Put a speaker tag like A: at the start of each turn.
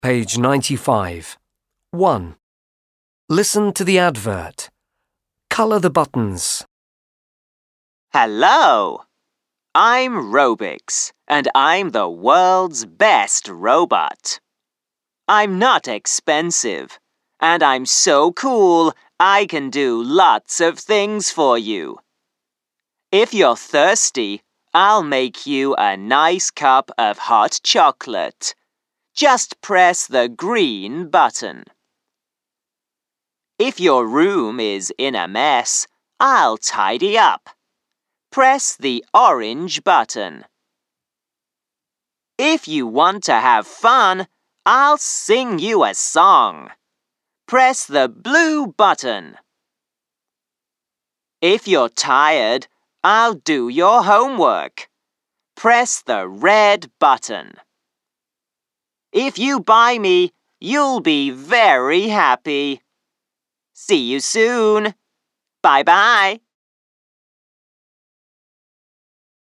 A: Page 95. 1. Listen to the advert. Colour the buttons.
B: Hello! I'm Robix, and I'm the world's best robot. I'm not expensive, and I'm so cool I can do lots of things for you. If you're thirsty, I'll make you a nice cup of hot chocolate. Just press the green button. If your room is in a mess, I'll tidy up. Press the orange button. If you want to have fun, I'll sing you a song. Press the blue button. If you're tired, I'll do your homework. Press the red button. If you buy me, you'll be very happy. See you soon. Bye-bye.